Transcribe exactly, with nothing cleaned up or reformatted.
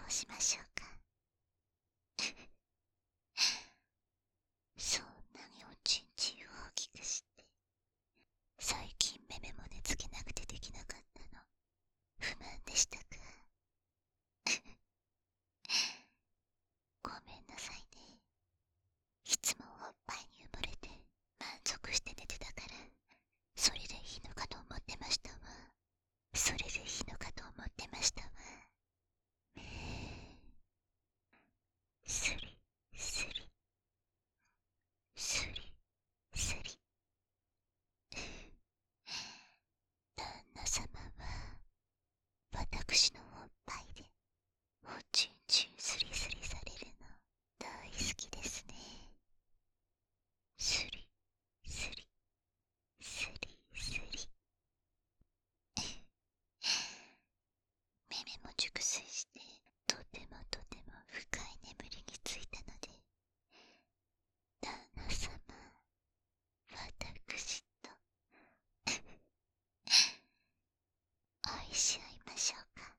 をしましょうか。そんなにおちんちんを大きくして、最近メメも寝つけなくてできなかったの、不満でしたか？ごめんなさいね。いつもおっぱいに埋もれて満足して寝てたから、それでいいのかと思ってましたわ。それでいいのかと思ってましたわ。スリスリスリスリ。旦那様は私のおっぱいでおちんちんスリスリされるの大好きですね。スリスリスリスリ。メメも熟睡してとてもとても深い眠りについたので、旦那様、私と愛し合いましょうか。